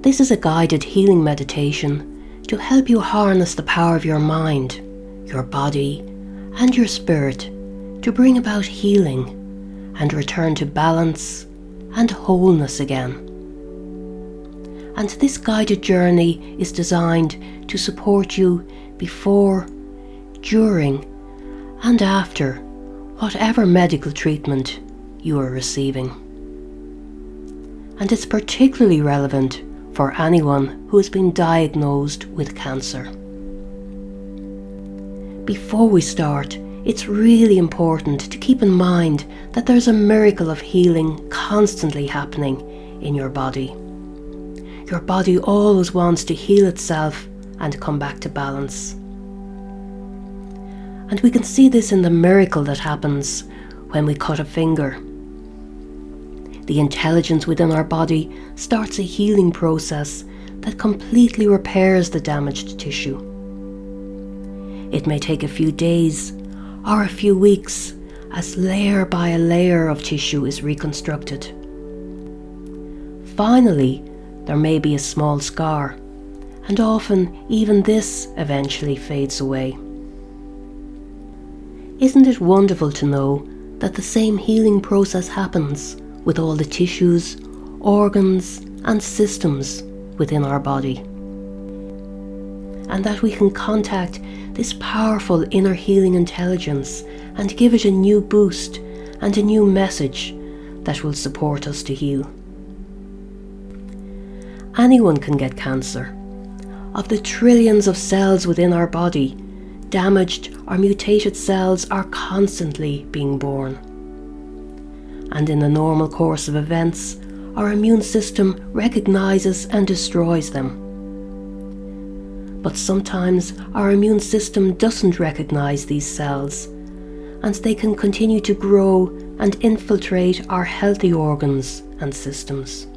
This is a guided healing meditation to help you harness the power of your mind, your body, and your spirit to bring about healing and return to balance and wholeness again. And this guided journey is designed to support you before, during, and after whatever medical treatment you are receiving. And it's particularly relevant for anyone who has been diagnosed with cancer. Before we start, it's really important to keep in mind that there's a miracle of healing constantly happening in your body. Your body always wants to heal itself and come back to balance. And we can see this in the miracle that happens when we cut a finger. The intelligence within our body starts a healing process that completely repairs the damaged tissue. It may take a few days or a few weeks as layer by a layer of tissue is reconstructed. Finally, there may be a small scar, and often even this eventually fades away. Isn't it wonderful to know that the same healing process happens with all the tissues, organs, and systems within our body? And that we can contact this powerful inner healing intelligence and give it a new boost and a new message that will support us to heal. Anyone can get cancer. Of the trillions of cells within our body, damaged or mutated cells are constantly being born. And in the normal course of events, our immune system recognizes and destroys them. But sometimes our immune system doesn't recognize these cells, and they can continue to grow and infiltrate our healthy organs and systems.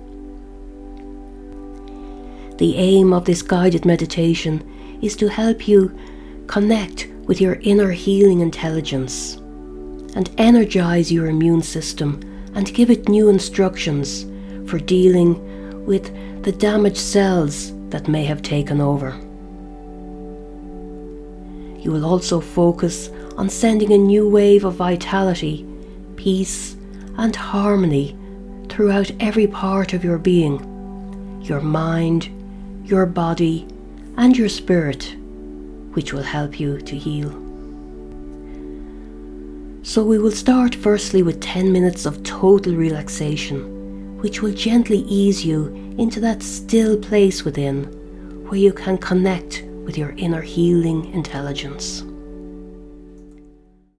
The aim of this guided meditation is to help you connect with your inner healing intelligence and energize your immune system and give it new instructions for dealing with the damaged cells that may have taken over. You will also focus on sending a new wave of vitality, peace, and harmony throughout every part of your being, your mind, your body, and your spirit, which will help you to heal. So we will start firstly with 10 minutes of total relaxation, which will gently ease you into that still place within where you can connect with your inner healing intelligence.